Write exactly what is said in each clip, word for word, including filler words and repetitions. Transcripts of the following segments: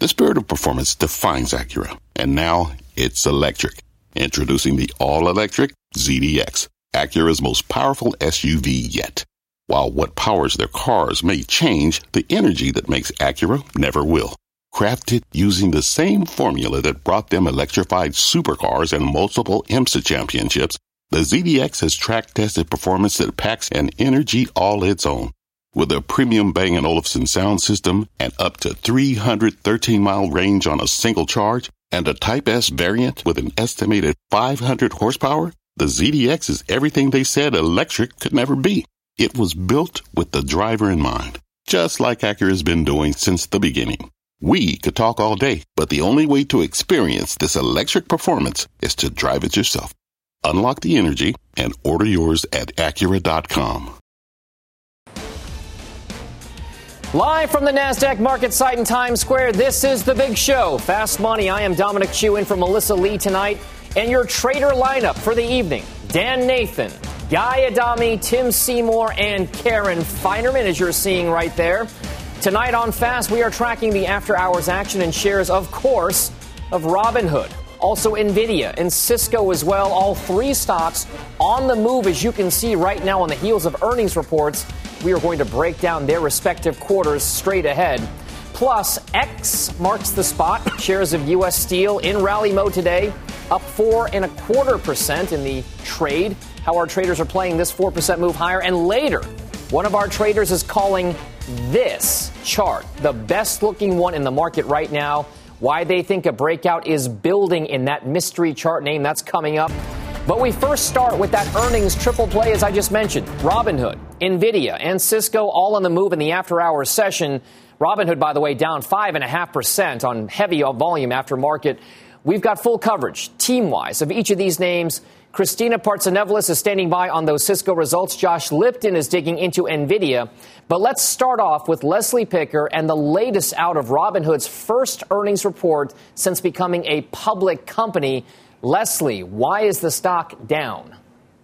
The spirit of performance defines Acura, and now it's electric. Introducing the all-electric Z D X, Acura's most powerful S U V yet. While what powers their cars may change, the energy that makes Acura never will. Crafted using the same formula that brought them electrified supercars and multiple IMSA championships, the Z D X has track-tested performance that packs an energy all its own. With a premium Bang and Olufsen sound system and up to three hundred thirteen mile range on a single charge, and a Type S variant with an estimated five hundred horsepower, the Z D X is everything they said electric could never be. It was built with the driver in mind, just like Acura's been doing since the beginning. We could talk all day, but the only way to experience this electric performance is to drive it yourself. Unlock the energy and order yours at Acura dot com. Live from the NASDAQ market site in Times Square, this is The Big Show. Fast Money. I am Dominic Chu in for Melissa Lee tonight. And your trader lineup for the evening: Dan Nathan, Guy Adami, Tim Seymour, and Karen Feinerman, as you're seeing right there. Tonight on Fast, we are tracking the after-hours action and shares, of course, of Robinhood. Also NVIDIA and Cisco as well. All three stocks on the move, as you can see right now on the heels of earnings reports. We are going to break down their respective quarters straight ahead. Plus, X marks the spot. Shares of U S Steel in rally mode today, up four and a quarter percent in the trade. How our traders are playing this four percent move higher. And later, one of our traders is calling this chart the best looking one in the market right now. Why they think a breakout is building in that mystery chart name, that's coming up. But we first start with that earnings triple play, as I just mentioned. Robinhood, NVIDIA, and Cisco all on the move in the after-hours session. Robinhood, by the way, down five point five percent on heavy volume after market. We've got full coverage, team-wise, of each of these names. Christina Partsenevelis is standing by on those Cisco results. Josh Lipton is digging into NVIDIA. But let's start off with Leslie Picker and the latest out of Robinhood's first earnings report since becoming a public company. Leslie, why is the stock down?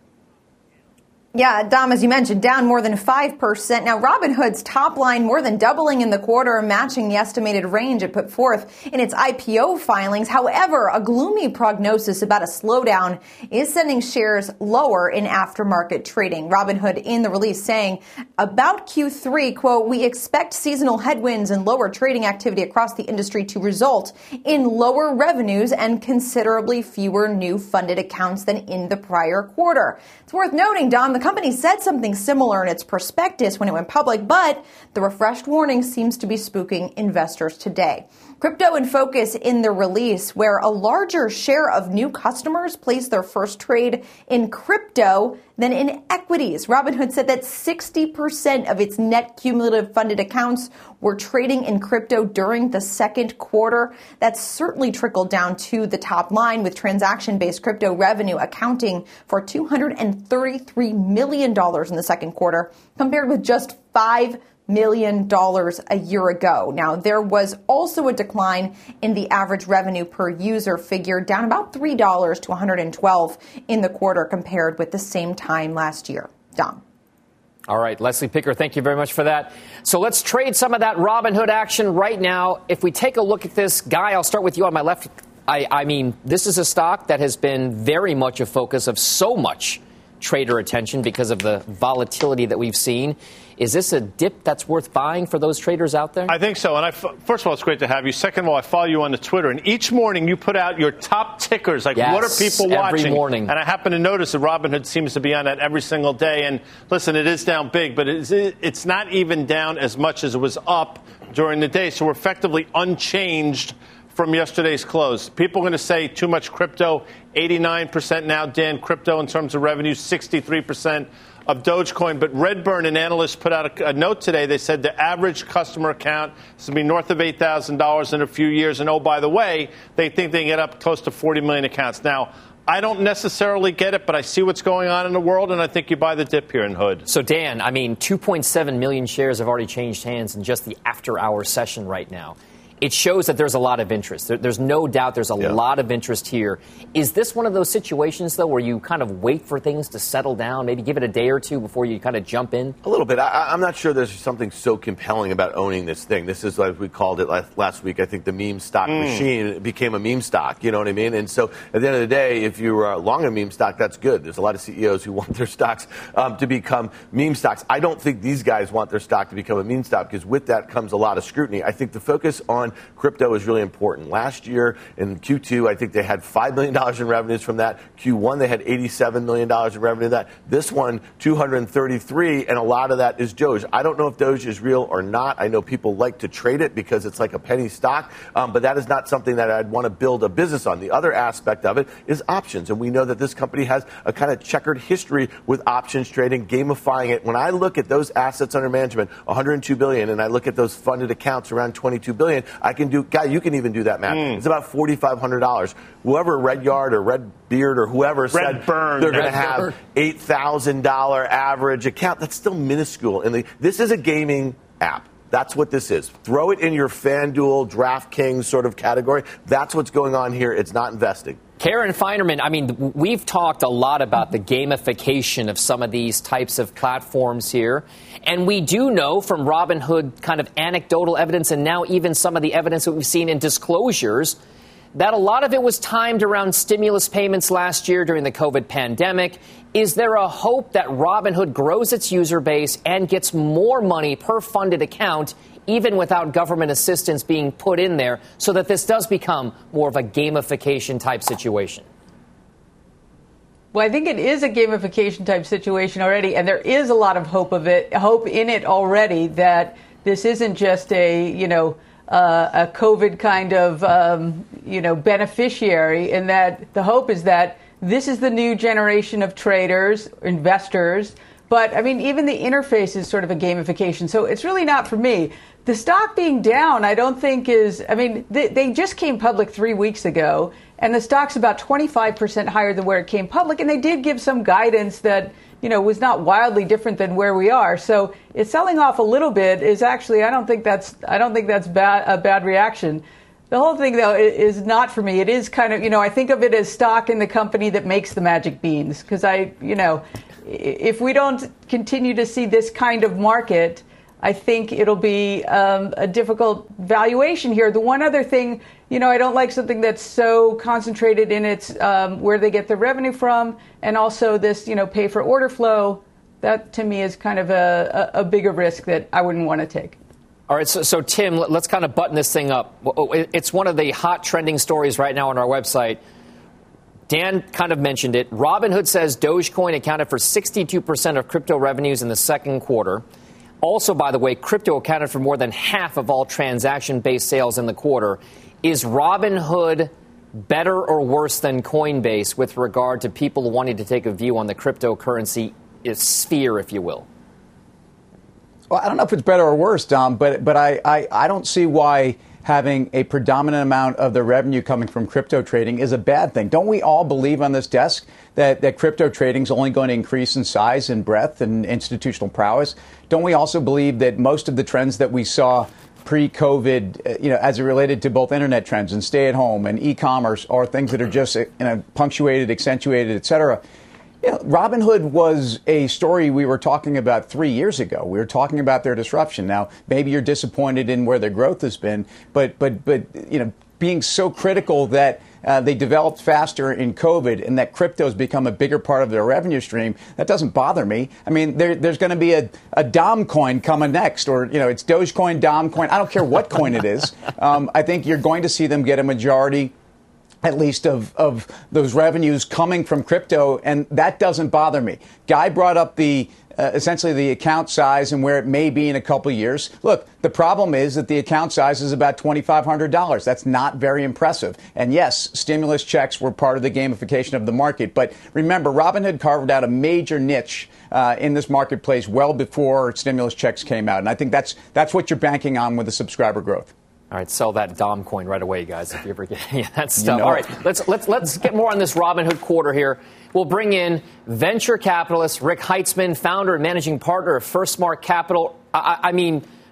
Yeah, Dom, as you mentioned, down more than five percent. Now, Robinhood's top line more than doubling in the quarter, matching the estimated range it put forth in its I P O filings. However, a gloomy prognosis about a slowdown is sending shares lower in aftermarket trading. Robinhood in the release saying about Q three, quote, "We expect seasonal headwinds and lower trading activity across the industry to result in lower revenues and considerably fewer new funded accounts than in the prior quarter." It's worth noting, Dom, the company said something similar in its prospectus when it went public, but the refreshed warning seems to be spooking investors today. Crypto in focus in the release, where a larger share of new customers place their first trade in crypto than in equities. Robinhood said that sixty percent of its net cumulative funded accounts were trading in crypto during the second quarter. That's certainly trickled down to the top line, with transaction-based crypto revenue accounting for two hundred thirty-three million dollars in the second quarter, compared with just five million dollars a year ago. Now, there was also a decline in the average revenue per user figure, down about three dollars to one hundred twelve dollars in the quarter compared with the same time last year. Dom. All right, Leslie Picker, thank you very much for that. So let's trade some of that Robinhood action right now. If we take a look at this, Guy, I'll start with you on my left. I, I mean, this is a stock that has been very much a focus of so much trader attention because of the volatility that we've seen. Is this a dip that's worth buying for those traders out there? I think so. And I, first of all, it's great to have you. Second of all, I follow you on the Twitter. And each morning you put out your top tickers. Like, yes, what are people watching? Every morning. And I happen to notice that Robinhood seems to be on that every single day. And listen, it is down big, but it's, it's not even down as much as it was up during the day. So we're effectively unchanged from yesterday's close. People are going to say too much crypto, eighty-nine percent now, Dan, crypto in terms of revenue, sixty-three percent of Dogecoin. But Redburn, an analyst, put out a, a note today. They said the average customer account is going to be north of eight thousand dollars in a few years. And, oh, by the way, they think they can get up close to forty million accounts. Now, I don't necessarily get it, but I see what's going on in the world, and I think you buy the dip here in Hood. So, Dan, I mean, two point seven million shares have already changed hands in just the after-hour session right now. it shows that there's a lot of interest. There, there's no doubt there's a yeah. lot of interest here. Is this one of those situations, though, where you kind of wait for things to settle down, maybe give it a day or two before you kind of jump in? A little bit. I, I'm not sure there's something so compelling about owning this thing. This is, like we called it last week, I think the meme stock mm. machine. It became a meme stock, you know what I mean? And so at the end of the day, if you're long a meme stock, that's good. There's a lot of C E Os who want their stocks um, to become meme stocks. I don't think these guys want their stock to become a meme stock, because with that comes a lot of scrutiny. I think the focus on crypto is really important. Last year in Q two, I think they had five million dollars in revenues from that. Q one, they had eighty-seven million dollars in revenue from that. This one, two hundred thirty-three, and a lot of that is Doge. I don't know if Doge is real or not. I know people like to trade it because it's like a penny stock, um, but that is not something that I'd want to build a business on. The other aspect of it is options, and we know that this company has a kind of checkered history with options trading, gamifying it. When I look at those assets under management, one hundred two billion dollars, and I look at those funded accounts around twenty-two billion dollars, I can do, guy, you can even do that math. Mm. It's about four thousand five hundred dollars. Whoever, Red Yard or Red Beard or whoever Red said Burn, they're going to Red have Burn. eight thousand dollars average account, that's still minuscule. And this is a gaming app. That's what this is. Throw it in your FanDuel, DraftKings sort of category. That's what's going on here. It's not investing. Karen Finerman, I mean, we've talked a lot about the gamification of some of these types of platforms here. And we do know from Robinhood kind of anecdotal evidence, and now even some of the evidence that we've seen in disclosures, that a lot of it was timed around stimulus payments last year during the COVID pandemic. Is there a hope that Robinhood grows its user base and gets more money per funded account, even without government assistance being put in there, so that this does become more of a gamification type situation? Well, I think it is a gamification type situation already, and there is a lot of hope of it, hope in it already, that this isn't just a, you know, uh, a COVID kind of, um, you know, beneficiary, and that the hope is that this is the new generation of traders, investors. But, I mean, even the interface is sort of a gamification. So it's really not for me. The stock being down, I don't think is, I mean, they, they just came public three weeks ago, and the stock's about twenty-five percent higher than where it came public. And they did give some guidance that, you know, was not wildly different than where we are. So it's selling off a little bit is actually, I don't think that's, I don't think that's bad, a bad reaction. The whole thing, though, is not for me. It is kind of, you know, I think of it as stock in the company that makes the magic beans. Because I, you know, if we don't continue to see this kind of market, I think it'll be um, a difficult valuation here. The one other thing, you know, I don't like something that's so concentrated in its um, where they get the revenue from, and also this, you know, pay for order flow. That, to me, is kind of a, a, a bigger risk that I wouldn't want to take. All right, so, so Tim, let's kind of button this thing up. It's one of the hot trending stories right now on our website. Dan kind of mentioned it. Robinhood says Dogecoin accounted for sixty-two percent of crypto revenues in the second quarter. Also, by the way, crypto accounted for more than half of all transaction-based sales in the quarter. Is Robinhood better or worse than Coinbase with regard to people wanting to take a view on the cryptocurrency sphere, if you will? Well, I don't know if it's better or worse, Dom, but but I, I, I don't see why having a predominant amount of the revenue coming from crypto trading is a bad thing. Don't we all believe on this desk that, that crypto trading is only going to increase in size and breadth and institutional prowess? Don't we also believe that most of the trends that we saw pre-COVID, you know, as it related to both internet trends and stay-at-home and e-commerce are things that are just, you know, punctuated, accentuated, et cetera? You know, Robinhood was a story we were talking about three years ago. We were talking about their disruption. Now, maybe you're disappointed in where their growth has been, but but but you know, being so critical that uh, they developed faster in COVID and that crypto has become a bigger part of their revenue stream, that doesn't bother me. I mean, there, there's going to be a, a Dom coin coming next, or you know, it's Dogecoin, Dom coin. I don't care what coin it is. Um, I think you're going to see them get a majority, at least of, of those revenues coming from crypto, and that doesn't bother me. Guy brought up the uh, essentially the account size and where it may be in a couple of years. Look, the problem is that the account size is about twenty-five hundred dollars. That's not very impressive. And yes, stimulus checks were part of the gamification of the market. But remember, Robinhood carved out a major niche uh, in this marketplace well before stimulus checks came out. And I think that's that's what you're banking on with the subscriber growth. All right, sell that Dom coin right away, guys, if you ever get any of that stuff. You know. All right, let's let's let's get more on this Robinhood quarter here. We'll bring in venture capitalist Rick Heitzman, founder and managing partner of First Smart Capital. I, I mean,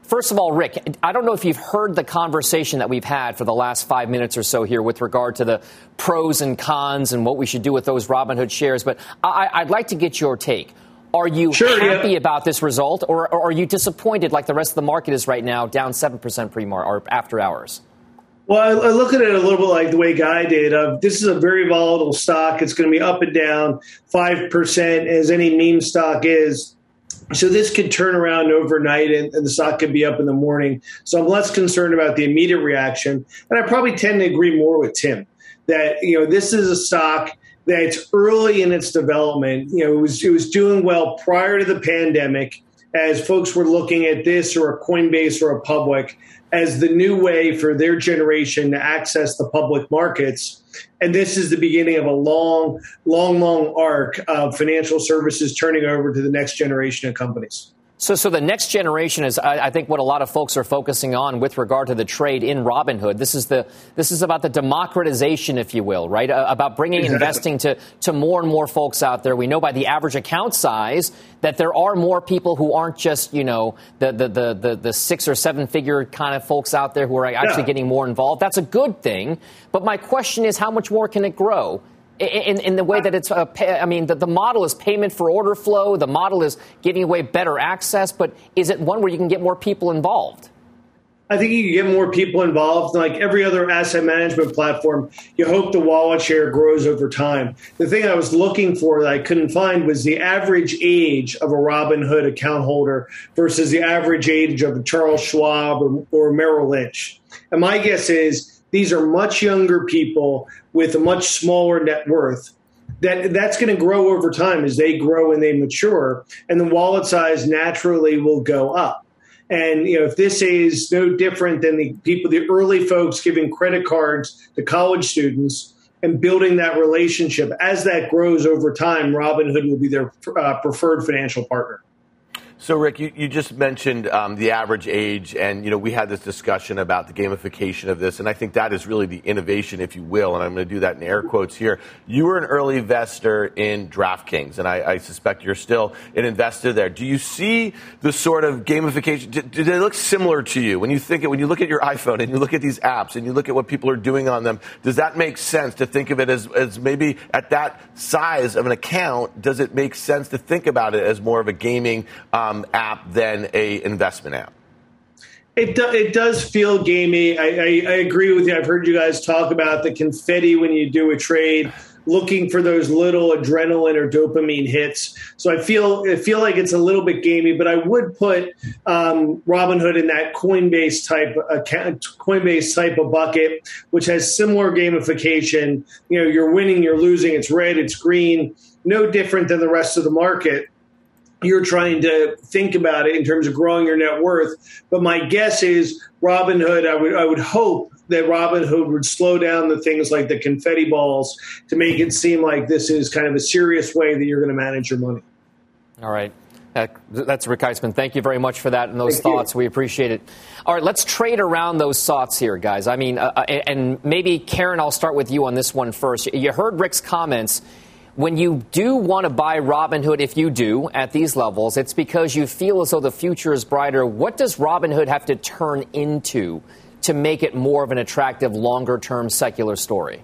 First of all, Rick, I don't know if you've heard the conversation that we've had for the last five minutes or so here with regard to the pros and cons and what we should do with those Robinhood shares, but I, I'd like to get your take. Are you sure, happy yeah. about this result, or, or are you disappointed like the rest of the market is right now, down seven percent pre-mar or after hours? Well, I, I look at it a little bit like the way Guy did. Uh, this is a very volatile stock. It's going to be up and down five percent as any meme stock is. So this could turn around overnight and, and the stock could be up in the morning. So I'm less concerned about the immediate reaction. And I probably tend to agree more with Tim that, you know, this is a stock that's early in its development. You know, it was, it was doing well prior to the pandemic as folks were looking at this or a Coinbase or a Public as the new way for their generation to access the public markets. And this is the beginning of a long, long, long arc of financial services turning over to the next generation of companies. So, so the next generation is, I, I think, what a lot of folks are focusing on with regard to the trade in Robinhood. This is the this is about the democratization, if you will, right? Uh, about bringing exactly. investing to to more and more folks out there. We know by the average account size that there are more people who aren't just, you know, the the the the, the six or seven figure kind of folks out there who are actually yeah. getting more involved. That's a good thing. But my question is, how much more can it grow? In, in the way that it's, uh, pay, I mean, the, the model is payment for order flow. The model is giving away better access. But is it one where you can get more people involved? I think you can get more people involved. Like every other asset management platform, you hope the wallet share grows over time. The thing I was looking for that I couldn't find was the average age of a Robinhood account holder versus the average age of a Charles Schwab or, or Merrill Lynch. And my guess is these are much younger people with a much smaller net worth. That that's going to grow over time as they grow and they mature, and the wallet size naturally will go up. And you know, if this is no different than the people, the early folks giving credit cards to college students and building that relationship, as that grows over time, Robinhood will be their uh, preferred financial partner. So, Rick, you, you just mentioned um, the average age, and, you know, we had this discussion about the gamification of this, and I think that is really the innovation, if you will, and I'm going to do that in air quotes here. You were an early investor in DraftKings, and I, I suspect you're still an investor there. Do you see the sort of gamification? Do, do they look similar to you? When you think it, when you look at your iPhone and you look at these apps and you look at what people are doing on them, does that make sense to think of it as, as maybe at that size of an account, does it make sense to think about it as more of a gaming um, app than a investment app? It, do, it does feel gamey. I, I, I agree with you. I've heard you guys talk about the confetti when you do a trade, looking for those little adrenaline or dopamine hits. So I feel I feel like it's a little bit gamey, but I would put um, Robinhood in that Coinbase type account, Coinbase type of bucket, which has similar gamification. You know, you're winning, you're losing. It's red, it's green. No different than the rest of the market. You're trying to think about it in terms of growing your net worth. But my guess is Robinhood, I would I would hope that Robinhood would slow down the things like the confetti balls to make it seem like this is kind of a serious way that you're going to manage your money. All right. That, that's Rick Eisman. Thank you very much for that and those Thank thoughts. you. We appreciate it. All right, let's trade around those thoughts here, guys. I mean, uh, and maybe, Karen, I'll start with you on this one first. You heard Rick's comments. When you do want to buy Robinhood, if you do, at these levels, it's because you feel as though the future is brighter. What does Robinhood have to turn into to make it more of an attractive, longer-term secular story?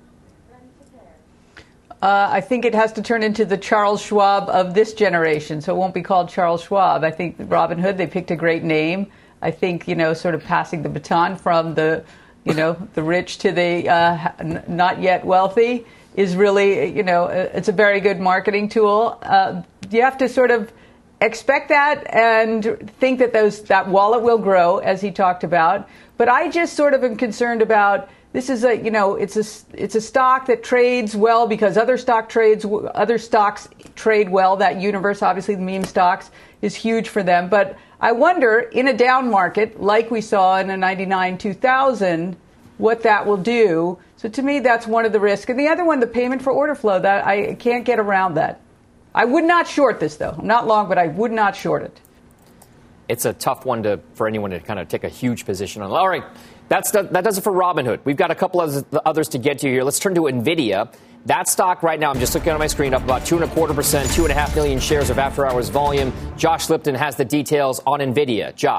Uh, I think it has to turn into the Charles Schwab of this generation, so it won't be called Charles Schwab. I think Robinhood, they picked a great name. I think, you know, sort of passing the baton from the, you know, the rich to the uh, n- not yet wealthy is really, you know, it's a very good marketing tool. Uh, you have to sort of expect that and think that those that wallet will grow, as he talked about. But I just sort of am concerned about this is a, you know, it's a it's a stock that trades well because other stock trades, other stocks trade well. That universe, obviously, the meme stocks is huge for them. But I wonder, in a down market like we saw in a ninety-nine two thousand, what that will do. So to me, that's one of the risks. And the other one, the payment for order flow, that I can't get around that. I would not short this, though. I'm not long, but I would not short it. It's a tough one to for anyone to kind of take a huge position on. All right, that's the, that does it for Robinhood. We've got a couple of others to get to here. Let's turn to NVIDIA. That stock right now, I'm just looking at my screen, up about two and a quarter percent, two and a half million shares of after-hours volume. Josh Lipton has the details on NVIDIA. Josh.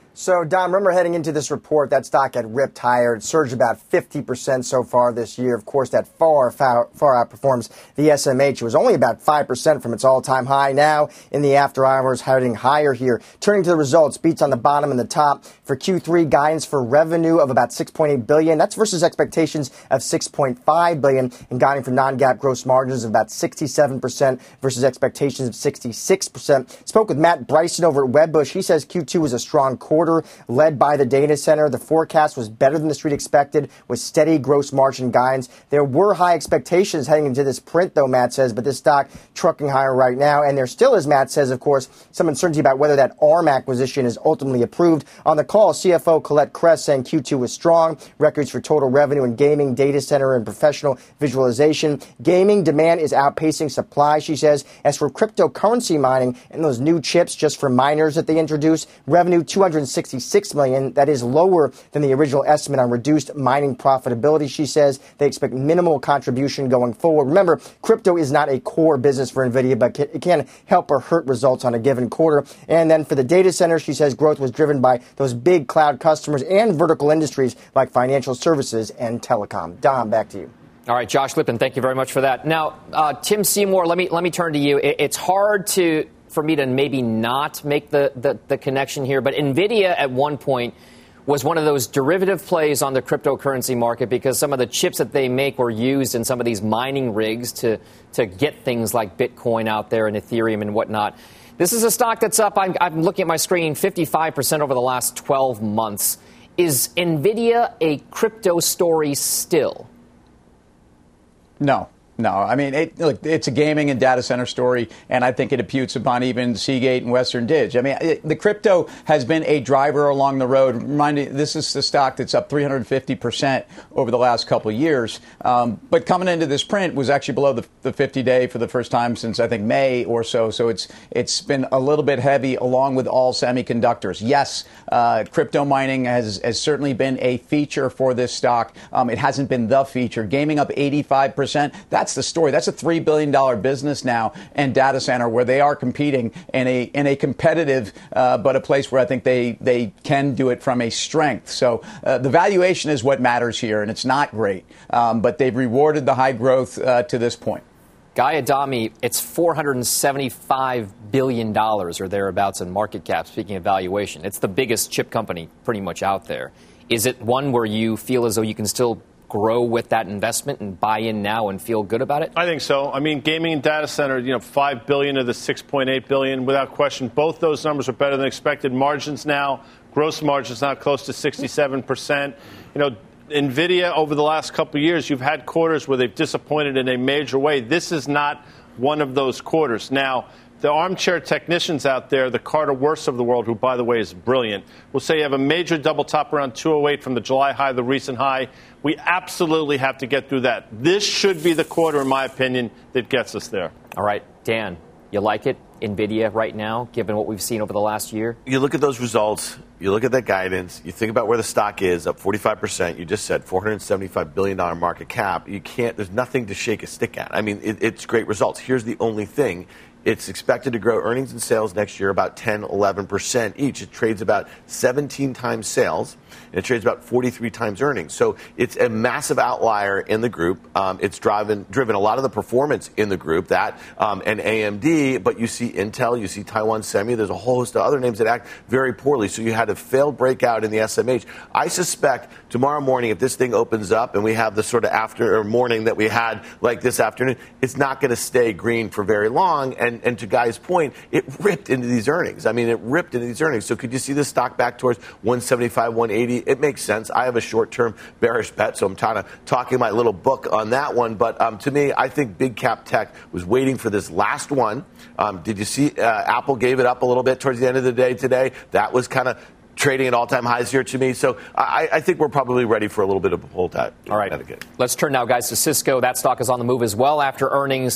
So, Dom, remember heading into this report, that stock had ripped higher. It surged about fifty percent so far this year. Of course, that far, far, far outperforms the S M H. It was only about five percent from its all-time high. Now, in the after hours, heading higher here. Turning to the results, beats on the bottom and the top. For Q three, guidance for revenue of about six point eight billion dollars. That's versus expectations of six point five billion dollars. And guiding for non-GAAP gross margins of about sixty-seven percent versus expectations of sixty-six percent. Spoke with Matt Bryson over at Wedbush. He says Q two was a strong quarter, led by the data center. The forecast was better than the street expected, with steady gross margin guidance. There were high expectations heading into this print, though, Matt says, but this stock trucking higher right now. And there still is, Matt says, of course, some uncertainty about whether that ARM acquisition is ultimately approved. On the call, C F O Colette Kress saying Q two was strong. Records for total revenue in gaming, data center, and professional visualization. Gaming demand is outpacing supply, she says. As for cryptocurrency mining and those new chips just for miners that they introduced, revenue two hundred sixty-six million dollars. That is lower than the original estimate on reduced mining profitability, she says. They expect minimal contribution going forward. Remember, crypto is not a core business for NVIDIA, but it can help or hurt results on a given quarter. And then for the data center, she says growth was driven by those big cloud customers and vertical industries like financial services and telecom. Dom, back to you. All right, Josh Lipton, thank you very much for that. Now, uh, Tim Seymour, let me let me turn to you. It, it's hard to for me to maybe not make the, the, the connection here, but NVIDIA at one point was one of those derivative plays on the cryptocurrency market because some of the chips that they make were used in some of these mining rigs to, to get things like Bitcoin out there and Ethereum and whatnot. This is a stock that's up, I'm, I'm looking at my screen, fifty-five percent over the last twelve months. Is NVIDIA a crypto story still? No. No, I mean, it, look, it's a gaming and data center story, and I think it imputes upon even Seagate and Western Dig. I mean, it, the crypto has been a driver along the road. Reminding, this is the stock that's up three hundred fifty percent over the last couple of years. Um, but coming into this print was actually below the, the fifty-day for the first time since, I think, May or so. So it's it's been a little bit heavy along with all semiconductors. Yes, uh, crypto mining has, has certainly been a feature for this stock. Um, it hasn't been the feature. Gaming up eighty-five percent. That's the story. That's a three billion dollars business now, and data center where they are competing in a in a competitive, uh, but a place where I think they they can do it from a strength. So uh, the valuation is what matters here, and it's not great, um, but they've rewarded the high growth uh, to this point. Guy Adami, it's four hundred seventy-five billion dollars or thereabouts in market cap, speaking of valuation. It's the biggest chip company pretty much out there. Is it one where you feel as though you can still grow with that investment and buy in now and feel good about it? I think so. I mean, gaming and data center, you know, five billion dollars of the six point eight billion dollars, without question. Both those numbers are better than expected. Margins now, gross margins now close to sixty-seven percent. You know, NVIDIA over the last couple of years, you've had quarters where they've disappointed in a major way. This is not one of those quarters. Now, the armchair technicians out there, the Carter Worths of the world, who, by the way, is brilliant, will say you have a major double top around two oh eight from the July high, the recent high. We absolutely have to get through that. This should be the quarter, in my opinion, that gets us there. All right, Dan, you like it, NVIDIA, right now, given what we've seen over the last year? You look at those results, you look at that guidance, you think about where the stock is, up forty-five percent. You just said four hundred seventy-five billion dollars market cap. You can't, there's nothing to shake a stick at. I mean, it, it's great results. Here's the only thing. It's expected to grow earnings and sales next year about ten, eleven percent each. It trades about seventeen times sales, and it trades about forty-three times earnings. So it's a massive outlier in the group. Um, it's driven, driven a lot of the performance in the group, that um, and A M D, but you see Intel, you see Taiwan Semi. There's a whole host of other names that act very poorly. So you had a failed breakout in the S M H. I suspect tomorrow morning, if this thing opens up and we have the sort of after or morning that we had like this afternoon, it's not going to stay green for very long. And And, and to Guy's point, it ripped into these earnings. I mean, it ripped into these earnings. So could you see this stock back towards one seventy-five, one eighty? It makes sense. I have a short-term bearish bet, so I'm kind of talking my little book on that one. But um, to me, I think big cap tech was waiting for this last one. Um, did you see uh, Apple gave it up a little bit towards the end of the day today? That was kind of trading at all-time highs here to me. So I, I think we're probably ready for a little bit of a pull. All right. Let's turn now, guys, to Cisco. That stock is on the move as well after earnings.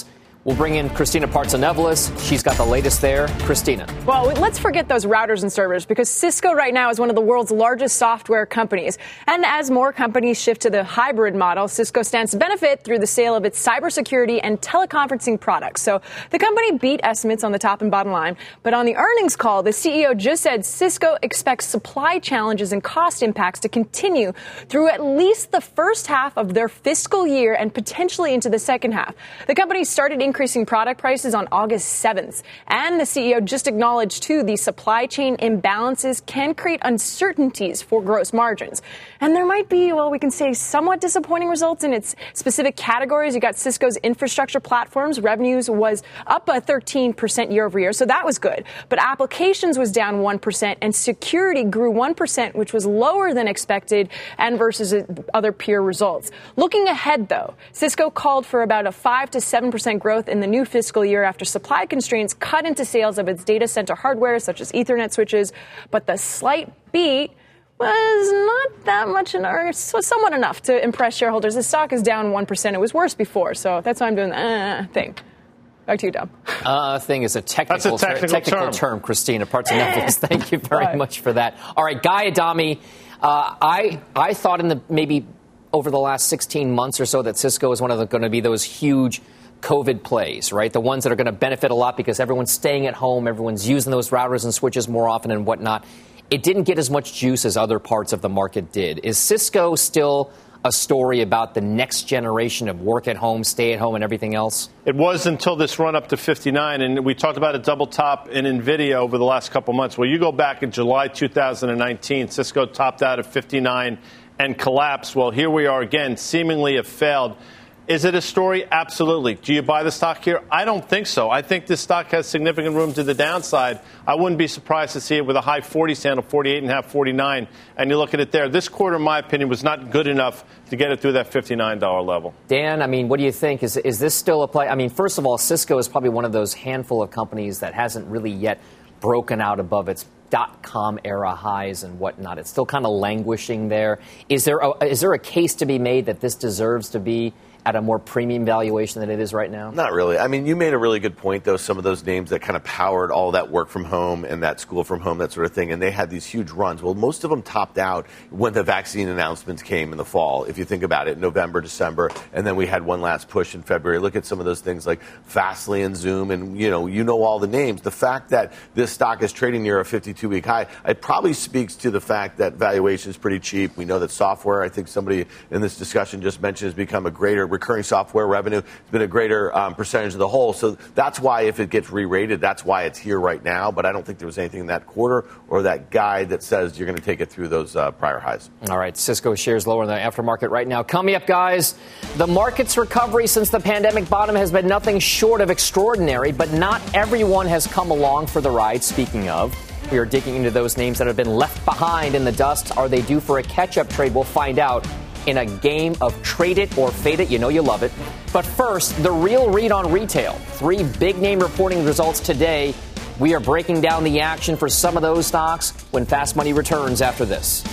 We'll bring in Christina Partsinevelos. She's got the latest there. Christina. Well, let's forget those routers and servers because Cisco right now is one of the world's largest software companies. And as more companies shift to the hybrid model, Cisco stands to benefit through the sale of its cybersecurity and teleconferencing products. So the company beat estimates on the top and bottom line. But on the earnings call, the C E O just said Cisco expects supply challenges and cost impacts to continue through at least the first half of their fiscal year and potentially into the second half. The company started increasing product prices on August seventh. And the C E O just acknowledged, too, the supply chain imbalances can create uncertainties for gross margins. And there might be, well, we can say somewhat disappointing results in its specific categories. You got Cisco's infrastructure platforms. Revenues was up a thirteen percent year over year, so that was good. But applications was down one percent and security grew one percent, which was lower than expected and versus other peer results. Looking ahead, though, Cisco called for about a five to seven percent growth in the new fiscal year after supply constraints cut into sales of its data center hardware, such as Ethernet switches. But the slight beat was not that much, in our, so somewhat enough to impress shareholders. The stock is down one percent. It was worse before, so that's why I'm doing the uh, thing. Back to you, Dom. Uh, thing is a technical, That's a technical, ter- technical term. term, Christina Partsinevelos. Thank you very Right. much for that. All right, Guy Adami, uh, I I thought in the maybe over the last sixteen months or so that Cisco is one of the going to be those huge COVID plays, right? The ones that are going to benefit a lot because everyone's staying at home, everyone's using those routers and switches more often and whatnot. It didn't get as much juice as other parts of the market did. Is Cisco still a story about the next generation of work at home, stay at home, and everything else? It was until this run up to fifty-nine, and we talked about a double top in NVIDIA over the last couple months. Well, you go back in July two thousand nineteen, Cisco topped out at fifty-nine and collapsed. Well, here we are again, seemingly have failed. Is it a story? Absolutely. Do you buy the stock here? I don't think so. I think this stock has significant room to the downside. I wouldn't be surprised to see it with a high forties handle, forty-eight and a half, forty-nine, and you look at it there. This quarter, in my opinion, was not good enough to get it through that fifty-nine dollars level. Dan, I mean, what do you think? Is is this still a play? I mean, first of all, Cisco is probably one of those handful of companies that hasn't really yet broken out above its dot-com era highs and whatnot. It's still kind of languishing there. Is there a, is there a case to be made that this deserves to be at a more premium valuation than it is right now? Not really. I mean, you made a really good point, though. Some of those names that kind of powered all that work from home and that school from home, that sort of thing, and they had these huge runs. Well, most of them topped out when the vaccine announcements came in the fall. If you think about it, November, December, and then we had one last push in February. Look at some of those things like Fastly and Zoom, and you know, you know all the names. The fact that this stock is trading near a fifty-two week high, it probably speaks to the fact that valuation is pretty cheap. We know that software, I think somebody in this discussion just mentioned, has become a greater recurring software revenue. It's been a greater um, percentage of the whole. So that's why if it gets re-rated, that's why it's here right now. But I don't think there was anything in that quarter or that guide that says you're going to take it through those uh, prior highs. All right. Cisco shares lower in the aftermarket right now. Coming up, guys, the market's recovery since the pandemic bottom has been nothing short of extraordinary, but not everyone has come along for the ride. Speaking of, we are digging into those names that have been left behind in the dust. Are they due for a catch-up trade? We'll find out in a game of trade it or fade it. You know you love it. But first, the real read on retail. Three big name reporting results today. We are breaking down the action for some of those stocks when Fast Money returns after this.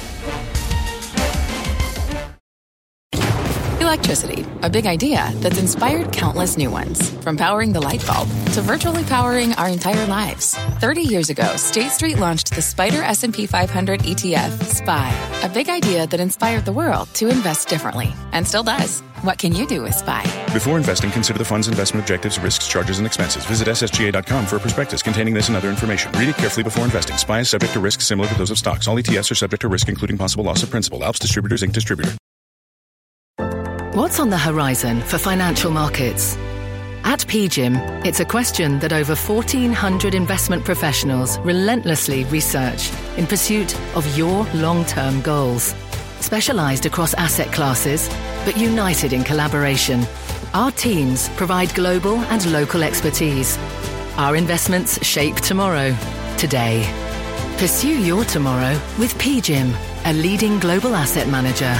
Electricity, a big idea that's inspired countless new ones. From powering the light bulb to virtually powering our entire lives. thirty years ago, State Street launched the Spider S and P five hundred E T F, S P Y. A big idea that inspired the world to invest differently. And still does. What can you do with S P Y? Before investing, consider the fund's investment objectives, risks, charges, and expenses. Visit S S G A dot com for a prospectus containing this and other information. Read it carefully before investing. S P Y is subject to risks similar to those of stocks. All E T Fs are subject to risk, including possible loss of principal. Alps Distributors, Incorporated Distributor. What's on the horizon for financial markets? At P G I M, it's a question that over fourteen hundred investment professionals relentlessly research in pursuit of your long-term goals. Specialized across asset classes, but united in collaboration, our teams provide global and local expertise. Our investments shape tomorrow, today. Pursue your tomorrow with P G I M, a leading global asset manager.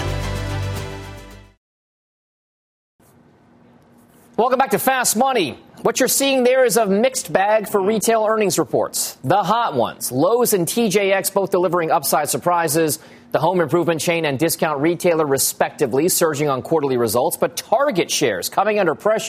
Welcome back to Fast Money. What you're seeing there is a mixed bag for retail earnings reports. The hot ones, Lowe's and T J X, both delivering upside surprises. The home improvement chain and discount retailer, respectively, surging on quarterly results. But Target shares coming under pressure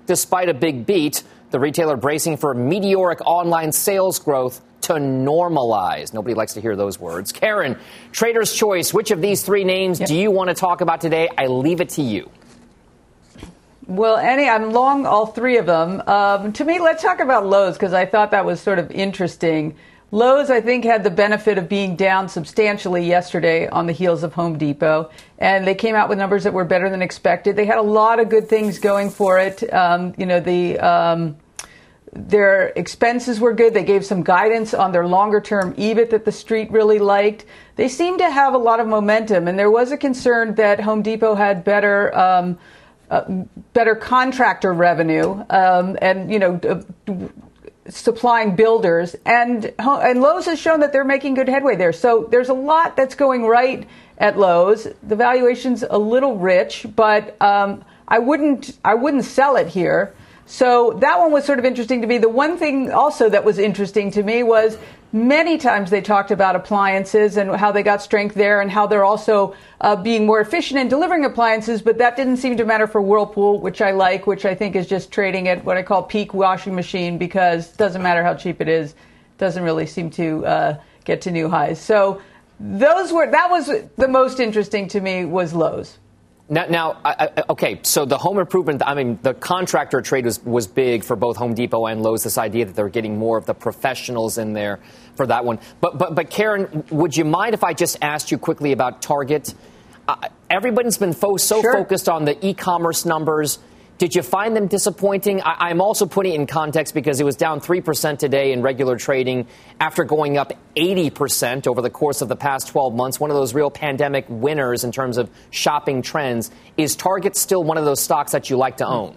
despite a big beat. The retailer bracing for meteoric online sales growth to normalize. Nobody likes to hear those words. Karen, Trader's Choice, which of these three names yep. do you want to talk about today? I leave it to you. Well, Annie, I'm long all three of them. Um, to me, let's talk about Lowe's, because I thought that was sort of interesting. Lowe's, I think, had the benefit of being down substantially yesterday on the heels of Home Depot, and they came out with numbers that were better than expected. They had a lot of good things going for it. Um, you know, the um, their expenses were good. They gave some guidance on their longer-term E B I T that the street really liked. They seem to have a lot of momentum, and there was a concern that Home Depot had better um, uh, better contractor revenue, um, and you know. Uh, supplying builders, and and Lowe's has shown that they're making good headway there. So there's a lot that's going right at Lowe's. The valuation's a little rich, but um, I wouldn't I wouldn't sell it here. So that one was sort of interesting to me. The one thing also that was interesting to me was many times they talked about appliances and how they got strength there and how they're also uh, being more efficient in delivering appliances, but that didn't seem to matter for Whirlpool, which I like, which I think is just trading at what I call peak washing machine, because it doesn't matter how cheap it is, it doesn't really seem to uh, get to new highs. So those were that was the most interesting to me was Lowe's. Now, now I, I, okay, so the home improvement, I mean, the contractor trade was, was big for both Home Depot and Lowe's, this idea that they're getting more of the professionals in there for that one. But, but, but Karen, would you mind if I just asked you quickly about Target? Uh, everybody's been fo- so sure. focused on the e-commerce numbers. Did you find them disappointing? I, I'm also putting it in context because it was down three percent today in regular trading after going up eighty percent over the course of the past twelve months. One of those real pandemic winners in terms of shopping trends. Is Target still one of those stocks that you like to own?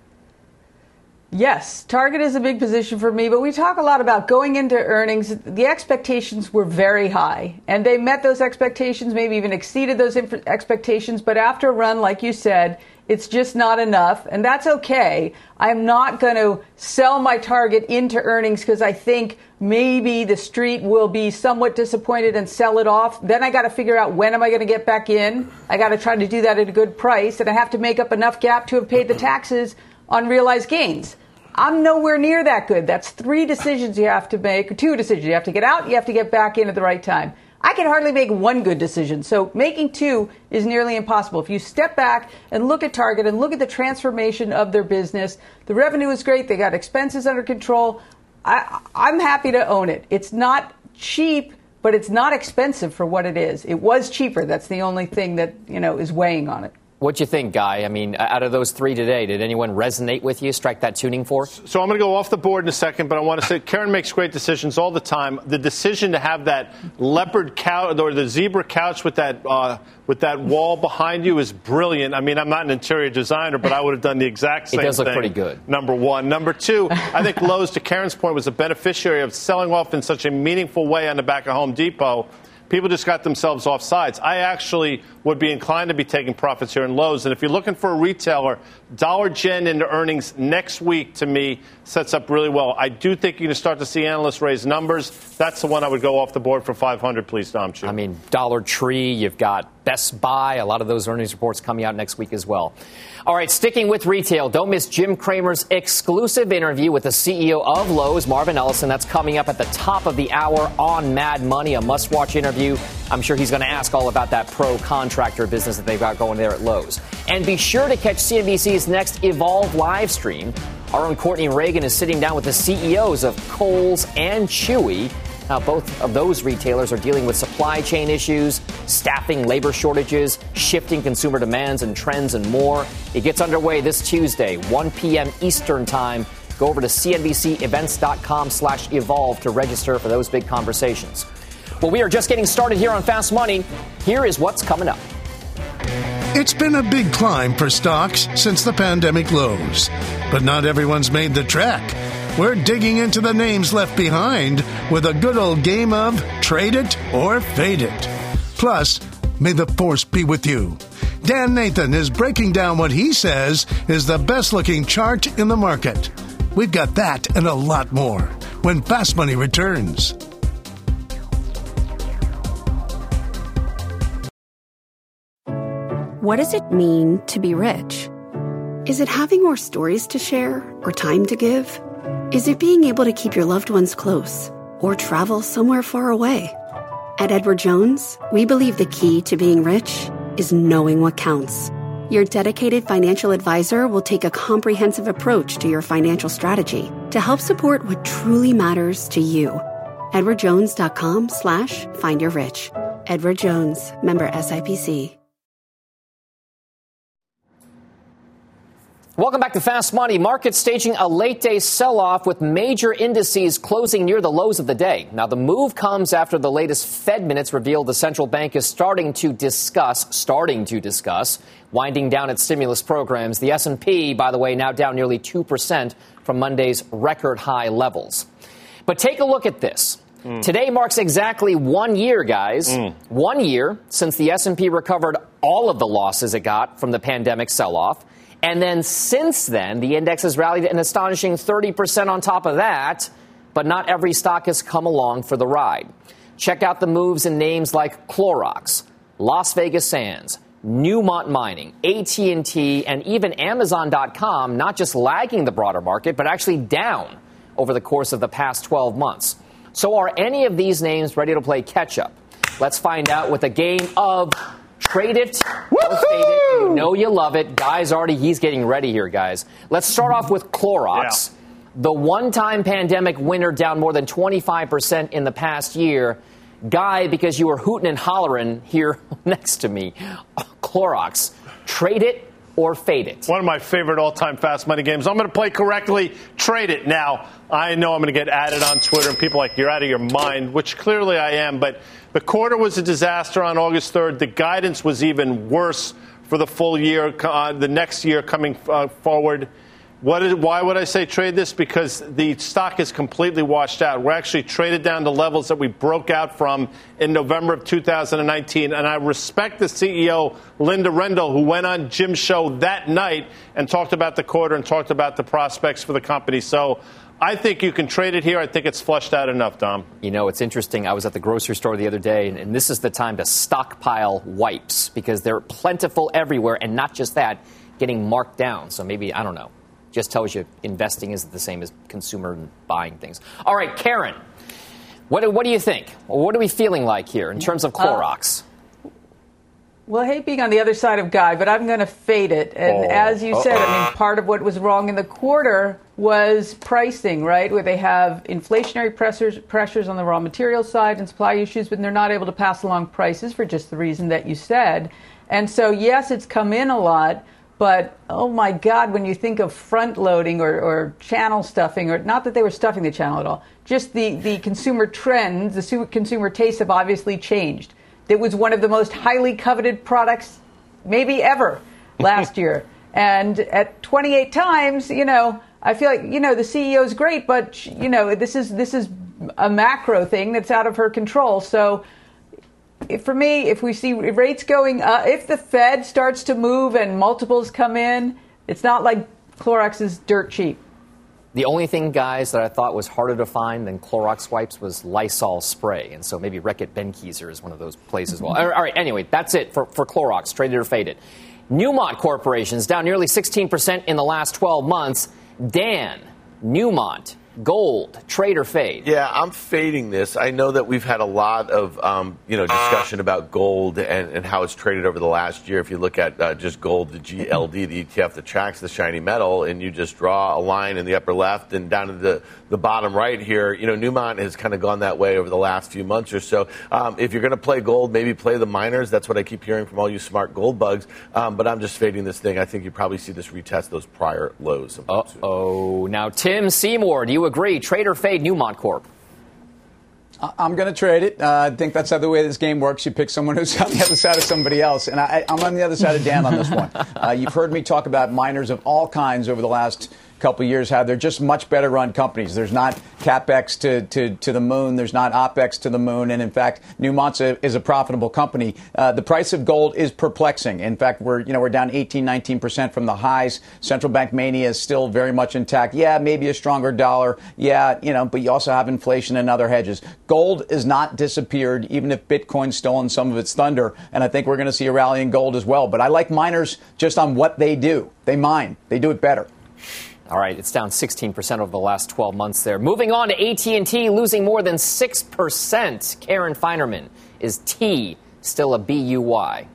Yes, Target is a big position for me, but we talk a lot about going into earnings. The expectations were very high, and they met those expectations, maybe even exceeded those imp- expectations. But after a run, like you said, it's just not enough, and that's okay. I'm not going to sell my Target into earnings because I think maybe the street will be somewhat disappointed and sell it off. Then I got to figure out when am I going to get back in. I got to try to do that at a good price, and I have to make up enough gap to have paid the taxes on realized gains. I'm nowhere near that good. That's three decisions you have to make, or two decisions. You have to get out, you have to get back in at the right time. I can hardly make one good decision. So making two is nearly impossible. If you step back and look at Target and look at the transformation of their business, the revenue is great. They got expenses under control. I, I'm happy to own it. It's not cheap, but it's not expensive for what it is. It was cheaper. That's the only thing that, you know, is weighing on it. What'd you think, Guy? I mean, out of those three today, did anyone resonate with you, strike that tuning fork? So I'm going to go off the board in a second, but I want to say Karen makes great decisions all the time. The decision to have that leopard couch or the zebra couch with that uh, with that wall behind you is brilliant. I mean, I'm not an interior designer, but I would have done the exact same thing. It does look thing, pretty good. Number one. Number two, I think Lowe's, to Karen's point, was a beneficiary of selling off in such a meaningful way on the back of Home Depot. People just got themselves off sides. I actually would be inclined to be taking profits here in Lowe's. And if you're looking for a retailer, Dollar Gen into earnings next week, to me, sets up really well. I do think you're going to start to see analysts raise numbers. That's the one I would go off the board for five hundred, please, Dom. I mean, Dollar Tree, you've got Best Buy, a lot of those earnings reports coming out next week as well. All right, sticking with retail, don't miss Jim Cramer's exclusive interview with the C E O of Lowe's, Marvin Ellison. That's coming up at the top of the hour on Mad Money, a must-watch interview. I'm sure he's going to ask all about that pro contractor business that they've got going there at Lowe's. And be sure to catch C N B C's next Evolve live stream. Our own Courtney Reagan is sitting down with the C E Os of Kohl's and Chewy. Now, both of those retailers are dealing with supply chain issues, staffing, labor shortages, shifting consumer demands and trends, and more. It gets underway this Tuesday, one p.m. Eastern Time. Go over to cnbcevents.com slash evolve to register for those big conversations. Well, we are just getting started here on Fast Money. Here is what's coming up. It's been a big climb for stocks since the pandemic lows, but not everyone's made the trek. We're digging into the names left behind with a good old game of trade it or fade it. Plus, may the force be with you. Dan Nathan is breaking down what he says is the best-looking chart in the market. We've got that and a lot more when Fast Money returns. What does it mean to be rich? Is it having more stories to share or time to give? Is it being able to keep your loved ones close or travel somewhere far away? At Edward Jones, we believe the key to being rich is knowing what counts. Your dedicated financial advisor will take a comprehensive approach to your financial strategy to help support what truly matters to you. edwardjones.com slash find your rich. Edward Jones, member S I P C. Welcome back to Fast Money. Markets staging a late-day sell-off with major indices closing near the lows of the day. Now, the move comes after the latest Fed minutes revealed the central bank is starting to discuss, starting to discuss, winding down its stimulus programs. The S and P, by the way, now down nearly two percent from Monday's record high levels. But take a look at this. Mm. Today marks exactly one year, guys. Mm. One year since the S and P recovered all of the losses it got from the pandemic sell-off. And then since then, the index has rallied an astonishing thirty percent on top of that. But not every stock has come along for the ride. Check out the moves in names like Clorox, Las Vegas Sands, Newmont Mining, A T and T, and even Amazon dot com, not just lagging the broader market, but actually down over the course of the past twelve months. So are any of these names ready to play catch-up? Let's find out with a game of Trade It or Fade It. You know you love it. Guy's already, he's getting ready here, guys. Let's start off with Clorox. Yeah. The one-time pandemic winner down more than twenty-five percent in the past year. Guy, because you were hooting and hollering here next to me. Clorox, trade it or fade it? One of my favorite all-time Fast Money games. I'm going to play correctly. Trade it. Now, I know I'm going to get added on Twitter, and people are like, you're out of your mind, which clearly I am. But the quarter was a disaster on August third. The guidance was even worse for the full year, uh, the next year coming uh, forward. What is, why would I say trade this? Because the stock is completely washed out. We're actually traded down to levels that we broke out from in November of two thousand nineteen. And I respect the C E O, Linda Rendell, who went on Jim's show that night and talked about the quarter and talked about the prospects for the company. So I think you can trade it here. I think it's flushed out enough, Dom. You know, it's interesting. I was at the grocery store the other day, and, and this is the time to stockpile wipes because they're plentiful everywhere. And not just that, getting marked down. So maybe, I don't know. Just tells you investing isn't the same as consumer and buying things. All right, Karen, what, what do you think? What are we feeling like here in terms of Clorox? Uh, well, I hate being on the other side of Guy, but I'm going to fade it. And oh. as you said, I mean, part of what was wrong in the quarter was pricing, right, where they have inflationary pressures, pressures on the raw material side and supply issues, but they're not able to pass along prices for just the reason that you said. And so, yes, it's come in a lot. But, oh, my God, when you think of front-loading or, or channel stuffing, or not that they were stuffing the channel at all, just the, the consumer trends, the consumer tastes have obviously changed. It was one of the most highly coveted products maybe ever last year. And at twenty-eight times, you know, I feel like, you know, the C E O is great, but, you know, this is this is a macro thing that's out of her control. So If, for me, if we see rates going up, if the Fed starts to move and multiples come in, it's not like Clorox is dirt cheap. The only thing, guys, that I thought was harder to find than Clorox wipes was Lysol spray. And so maybe Reckitt Benckiser is one of those plays as well. All right, anyway, that's it for, for Clorox, traded or faded. Newmont Corporation is down nearly sixteen percent in the last twelve months. Dan, Newmont, gold, trade or fade? Yeah, I'm fading this. I know that we've had a lot of, um, you know, discussion about gold and, and how it's traded over the last year. If you look at uh, just gold, the G L D, the E T F that tracks the shiny metal, and you just draw a line in the upper left and down to the, the bottom right here, you know, Newmont has kind of gone that way over the last few months or so. Um, if you're going to play gold, maybe play the miners. That's what I keep hearing from all you smart gold bugs. Um, but I'm just fading this thing. I think you probably see this retest those prior lows. Uh-oh. Now, Tim Seymour, do you agree? Trade or fade Newmont Corp? I'm going to trade it. Uh, I think that's how the way this game works. You pick someone who's on the other side of somebody else. And I, I'm on the other side of Dan on this one. Uh, you've heard me talk about miners of all kinds over the last couple of years have. They're just much better run companies. There's not CapEx to, to, to the moon. There's not OpEx to the moon. And in fact, Newmont's a, is a profitable company. Uh, the price of gold is perplexing. In fact, we're, you know, we're down eighteen, nineteen percent from the highs. Central bank mania is still very much intact. Yeah, maybe a stronger dollar. Yeah, you know, but you also have inflation and other hedges. Gold is not disappeared, even if Bitcoin's stolen some of its thunder. And I think we're going to see a rally in gold as well. But I like miners just on what they do. They mine. They do it better. All right, it's down sixteen percent over the last twelve months there. Moving on to A T and T, losing more than six percent. Karen Feinerman, is T still a B U Y?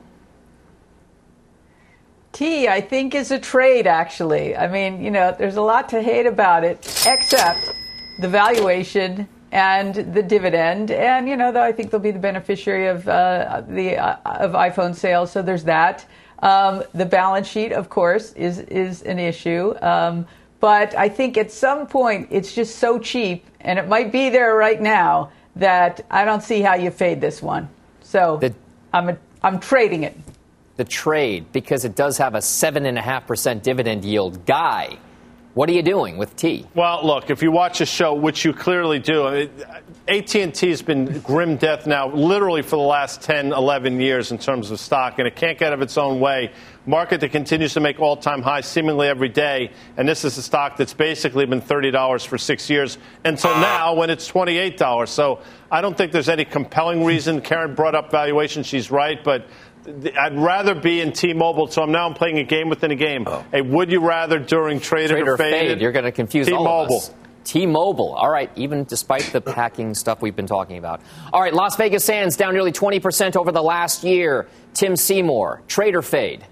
T, I think, is a trade, actually. I mean, you know, there's a lot to hate about it, except the valuation and the dividend. And, you know, though I think they'll be the beneficiary of uh, the uh, of iPhone sales. So there's that. Um, the balance sheet, of course, is is an issue. Um, but I think at some point it's just so cheap, and it might be there right now, that I don't see how you fade this one. So the, I'm a, I'm trading it. The trade, because it does have a seven point five percent dividend yield. Guy, what are you doing with T? Well, look, if you watch a show, which you clearly do, I mean, A T and T has been grim death now literally for the last ten, eleven years in terms of stock, and it can't get out of its own way. Market that continues to make all-time highs seemingly every day, and this is a stock that's basically been thirty dollars for six years until now when it's twenty-eight dollars. So I don't think there's any compelling reason. Karen brought up valuation. She's right, but I'd rather be in T-Mobile, so I'm now I'm playing a game within a game. Oh. A would you rather during trade Trade or or fade? fade. You're going to confuse T-Mobile. all of us. T-Mobile. All right, even despite the packing stuff we've been talking about. All right, Las Vegas Sands down nearly twenty percent over the last year. Tim Seymour, trade or fade?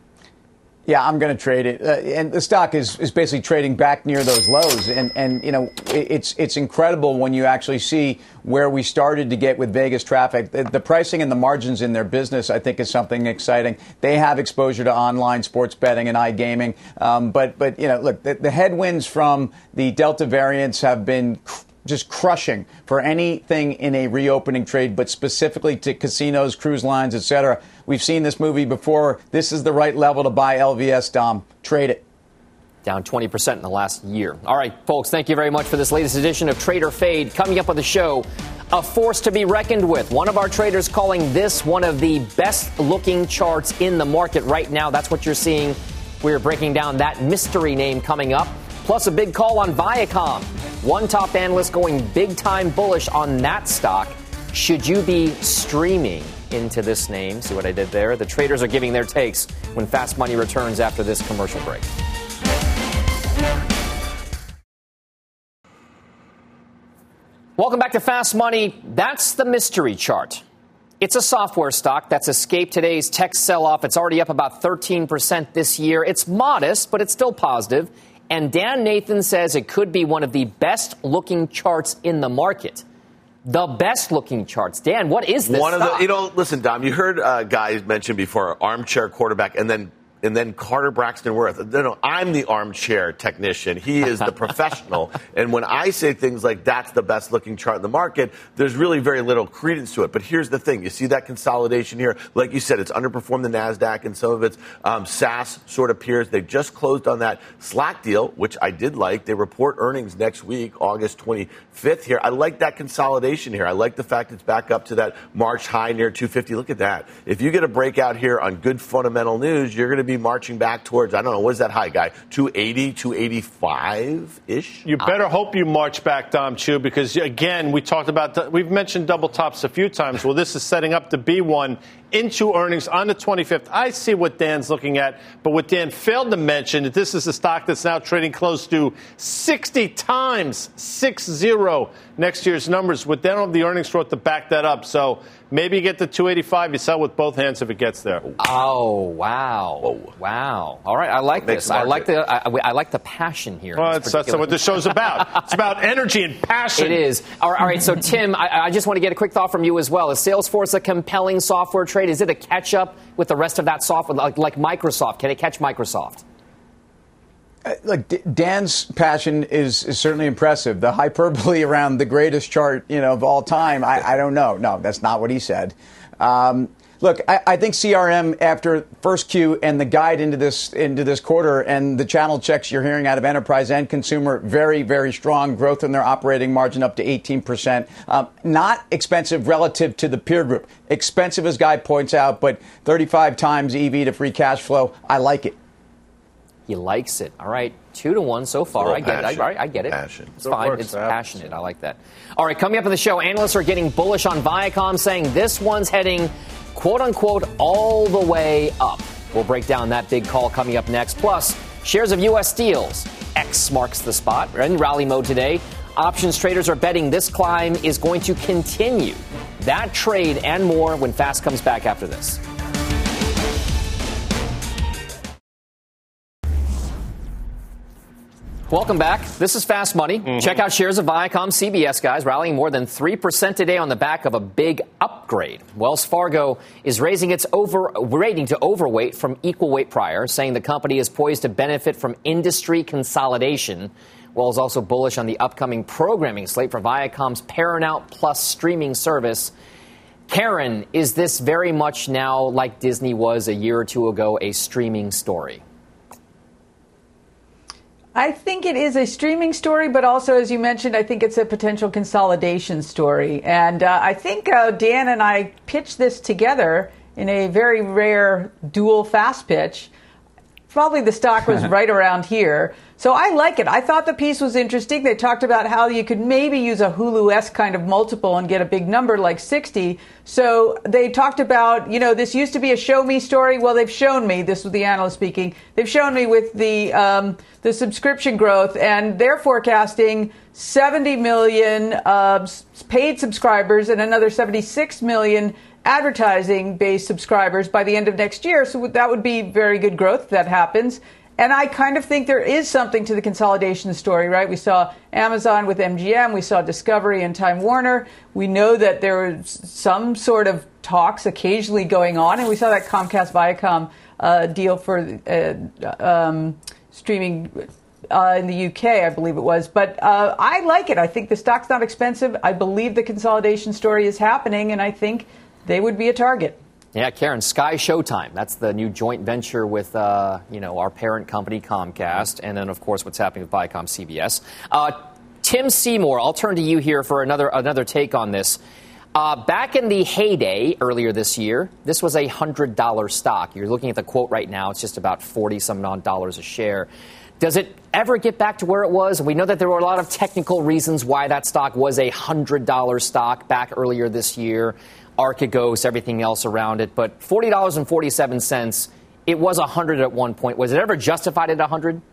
Yeah, I'm going to trade it. Uh, and the stock is, is basically trading back near those lows. And, and you know, it's it's incredible when you actually see where we started to get with Vegas traffic. The, the pricing and the margins in their business, I think, is something exciting. They have exposure to online sports betting and iGaming. Um, but, but, you know, look, the, the headwinds from the Delta variants have been cr- just crushing for anything in a reopening trade, but specifically to casinos, cruise lines, et cetera. We've seen this movie before. This is the right level to buy L V S, Dom. Trade it. Down twenty percent in the last year. All right, folks, thank you very much for this latest edition of Trade or Fade. Coming up on the show, a force to be reckoned with. One of our traders calling this one of the best-looking charts in the market right now. That's what you're seeing. We're breaking down that mystery name coming up. Plus a big call on Viacom. One top analyst going big-time bullish on that stock. Should you be streaming into this name? See what I did there? The traders are giving their takes when Fast Money returns after this commercial break. Welcome back to Fast Money. That's the mystery chart. It's a software stock that's escaped today's tech sell-off. It's already up about thirteen percent this year. It's modest, but it's still positive. And Dan Nathan says it could be one of the best-looking charts in the market. The best-looking charts. Dan, what is this One stock? of the, you know, listen, Dom, you heard uh, guys mention before, armchair quarterback, and then and then Carter Braxton Worth. No, no, I'm the armchair technician. He is the professional. And when I say things like that's the best looking chart in the market, there's really very little credence to it. But here's the thing. You see that consolidation here? Like you said, it's underperformed the NASDAQ and some of its um, SaaS sort of peers. They just closed on that Slack deal, which I did like. They report earnings next week, August twenty-fifth here. I like that consolidation here. I like the fact it's back up to that March high near two fifty. Look at that. If you get a breakout here on good fundamental news, you're going to be marching back towards, I don't know, what is that high, guy? two eighty, two eighty-five-ish? You better hope you march back, Dom Chu, because, again, we talked about, we've mentioned double tops a few times. Well, this is setting up to be one into earnings on the twenty-fifth. I see what Dan's looking at, but what Dan failed to mention is this is a stock that's now trading close to sixty times, six zero, next year's numbers. With then of the earnings growth to back that up. So maybe you get to two eighty-five, you sell with both hands if it gets there. Oh, wow. Whoa. Wow. All right, I like Makes this. I like the I, I like the passion here. Well, that's, that's what the show's about. It's about energy and passion. It is. All right, all right so Tim, I, I just want to get a quick thought from you as well. Is Salesforce a compelling software trade? Is it a catch-up with the rest of that software, like, like Microsoft? Can it catch Microsoft? Uh, look, D- Dan's passion is, is certainly impressive. The hyperbole around the greatest chart, you know, of all time, I, I don't know. No, that's not what he said. Um, Look, I, I think C R M after first Q and the guide into this into this quarter and the channel checks you're hearing out of enterprise and consumer, very, very strong growth in their operating margin up to eighteen percent. Um, not expensive relative to the peer group. Expensive, as Guy points out, but thirty-five times E V to free cash flow. I like it. He likes it. All right. Two to one so far. I get it. I, I get it. Passion. It's fine. It's passionate. I like that. All right. Coming up on the show, analysts are getting bullish on Viacom, saying this one's heading, quote unquote, all the way up. We'll break down that big call coming up next. Plus, shares of U S Steel's X marks the spot. We're in rally mode today. Options traders are betting this climb is going to continue. That trade and more when Fast comes back after this. Welcome back. This is Fast Money. Mm-hmm. Check out shares of Viacom C B S, guys, rallying more than three percent today on the back of a big upgrade. Wells Fargo is raising its over rating to overweight from equal weight prior, saying the company is poised to benefit from industry consolidation. Wells also bullish on the upcoming programming slate for Viacom's Paramount Plus streaming service. Karen, is this very much now like Disney was a year or two ago, a streaming story? I think it is a streaming story, but also, as you mentioned, I think it's a potential consolidation story. And uh, I think uh, Dan and I pitched this together in a very rare dual fast pitch. Probably the stock was right around here. So I like it. I thought the piece was interesting. They talked about how you could maybe use a Hulu-esque kind of multiple and get a big number like sixty. So they talked about, you know, this used to be a show me story. Well, they've shown me, this was the analyst speaking, they've shown me with the um, the subscription growth, and they're forecasting seventy million uh, paid subscribers and another seventy-six million advertising-based subscribers by the end of next year. So that would be very good growth if that happens. And I kind of think there is something to the consolidation story, right? We saw Amazon with M G M. We saw Discovery and Time Warner. We know that there was some sort of talks occasionally going on. And we saw that Comcast Viacom uh, deal for uh, um, streaming uh, in the U K, I believe it was. But uh, I like it. I think the stock's not expensive. I believe the consolidation story is happening, and I think they would be a target. Yeah, Karen, Sky Showtime. That's the new joint venture with, uh, you know, our parent company, Comcast. And then, of course, what's happening with Viacom C B S. Uh, Tim Seymour, I'll turn to you here for another another take on this. Uh, back in the heyday earlier this year, this was a one hundred dollars stock. You're looking at the quote right now. It's just about forty-some odd dollars a share. Does it ever get back to where it was? We know that there were a lot of technical reasons why that stock was a one hundred dollars stock back earlier this year. Archegos, everything else around it. But forty dollars and forty-seven cents, it was one hundred at one point. Was it ever justified at one hundred?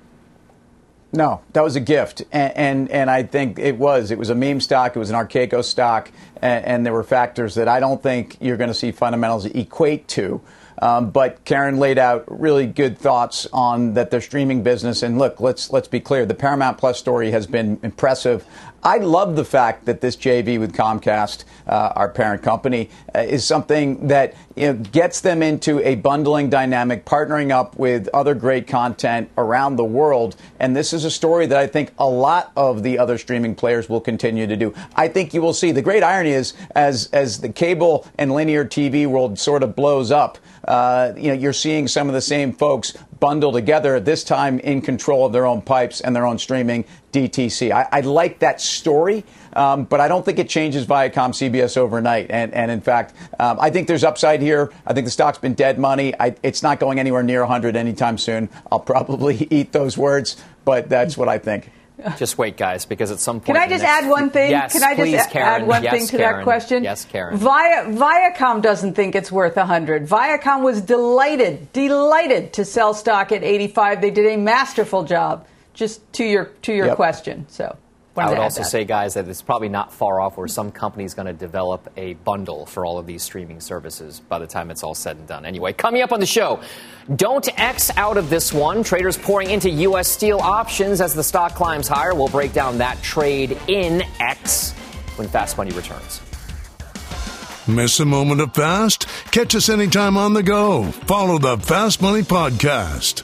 No, that was a gift. And, and and I think it was. It was a meme stock. It was an Archegos stock. And, and there were factors that I don't think you're going to see fundamentals equate to. Um, but Karen laid out really good thoughts on that their streaming business. And look, let's let's be clear. The Paramount Plus story has been impressive. I love the fact that this J V with Comcast, uh, our parent company, uh, is something that you know, gets them into a bundling dynamic, partnering up with other great content around the world. And this is a story that I think a lot of the other streaming players will continue to do. I think you will see. The great irony is, as as the cable and linear T V world sort of blows up, uh, you know, you're seeing some of the same folks bundle together, this time in control of their own pipes and their own streaming D T C. I, I like that story, um, but I don't think it changes Viacom C B S overnight. And, and in fact, um, I think there's upside here. I think the stock's been dead money. I, it's not going anywhere near one hundred anytime soon. I'll probably eat those words, but that's what I think. Just wait, guys, because at some point... Can I just next... add one thing? Yes, Can I just please, a- Karen. add one yes, thing to Karen. that question? Yes, Karen. Via- Viacom doesn't think it's worth one hundred. Viacom was delighted, delighted to sell stock at eighty-five. They did a masterful job. Just to your to your yep. question. So I would also that. say, guys, that it's probably not far off where some company's going to develop a bundle for all of these streaming services by the time it's all said and done. Anyway, coming up on the show, don't X out of this one. Traders pouring into U S Steel options as the stock climbs higher. We'll break down that trade in X when Fast Money returns. Miss a moment of Fast? Catch us anytime on the go. Follow the Fast Money Podcast.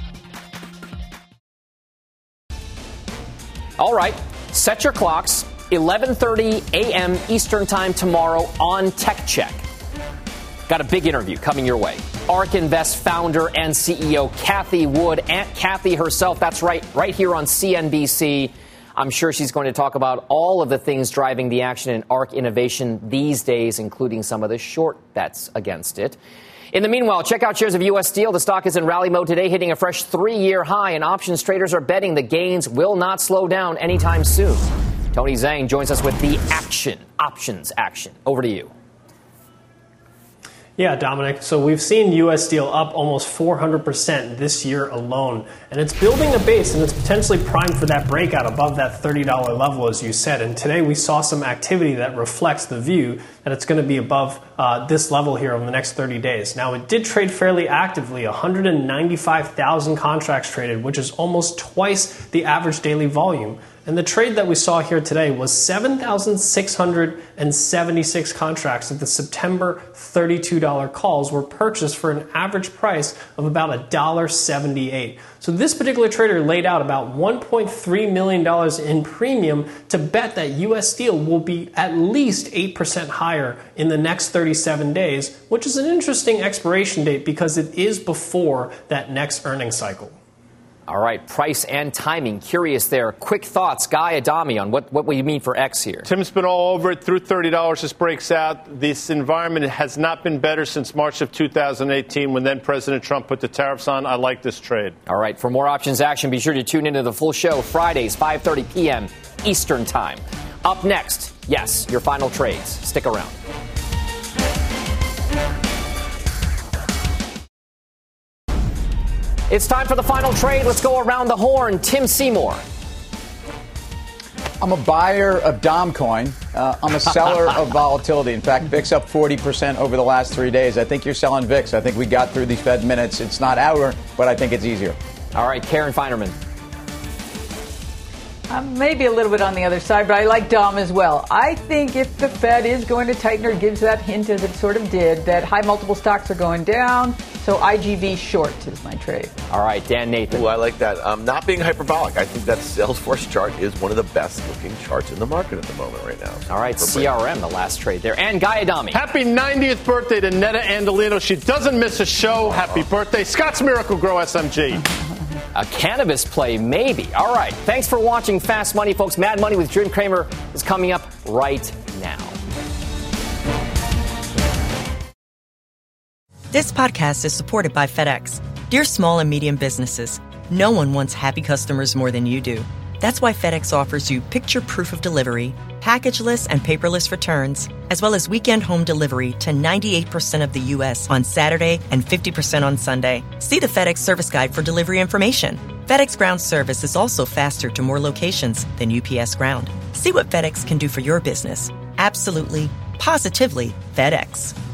All right, set your clocks. eleven thirty a.m. Eastern Time tomorrow on Tech Check. Got a big interview coming your way. ARK Invest founder and C E O Cathie Wood, Aunt Cathie herself, that's right, right here on C N B C. I'm sure she's going to talk about all of the things driving the action in ARK innovation these days, including some of the short bets against it. In the meanwhile, check out shares of U S Steel. The stock is in rally mode today, hitting a fresh three-year high, and options traders are betting the gains will not slow down anytime soon. Tony Zhang joins us with the action, options action. Over to you. Yeah, Dominic. So we've seen U S Steel up almost four hundred percent this year alone, and it's building a base, and it's potentially primed for that breakout above that thirty dollars level, as you said. And today we saw some activity that reflects the view that it's going to be above uh, this level here over the next thirty days. Now, it did trade fairly actively, one hundred ninety-five thousand contracts traded, which is almost twice the average daily volume. And the trade that we saw here today was seven thousand six hundred seventy-six contracts at the September thirty-two dollars calls were purchased for an average price of about one dollar seventy-eight. So this particular trader laid out about one point three million dollars in premium to bet that U S Steel will be at least eight percent higher in the next thirty-seven days, which is an interesting expiration date because it is before that next earnings cycle. All right, price and timing. Curious there. Quick thoughts, Guy Adami, on what, what you mean for X here. Tim's been all over it through thirty dollars. This breaks out. This environment has not been better since March of two thousand eighteen when then President Trump put the tariffs on. I like this trade. All right, for more options action, be sure to tune into the full show Fridays, five thirty p.m. Eastern Time. Up next, yes, your final trades. Stick around. It's time for the final trade. Let's go around the horn. Tim Seymour. I'm a buyer of Domcoin. Uh, I'm a seller of volatility. In fact, V I X up forty percent over the last three days. I think you're selling V I X. I think we got through these Fed minutes. It's not our, but I think it's easier. All right, Karen Feinerman. Um, maybe a little bit on the other side, but I like Dom as well. I think if the Fed is going to tighten or gives that hint, as it sort of did, that high multiple stocks are going down. So I G V short is my trade. All right, Dan Nathan. Ooh, I like that. Um, not being hyperbolic, I think that Salesforce chart is one of the best looking charts in the market at the moment right now. All right, C R M, the last trade there. And Guy Adami. Happy ninetieth birthday to Netta Andolino. She doesn't miss a show. Happy birthday. Scott's Miracle-Gro S M G. A cannabis play, maybe. All right. Thanks for watching Fast Money, folks. Mad Money with Jim Cramer is coming up right now. This podcast is supported by FedEx. Dear small and medium businesses, no one wants happy customers more than you do. That's why FedEx offers you picture proof of delivery, packageless and paperless returns, as well as weekend home delivery to ninety-eight percent of the U S on Saturday and fifty percent on Sunday. See the FedEx service guide for delivery information. FedEx Ground service is also faster to more locations than U P S Ground. See what FedEx can do for your business. Absolutely, positively FedEx.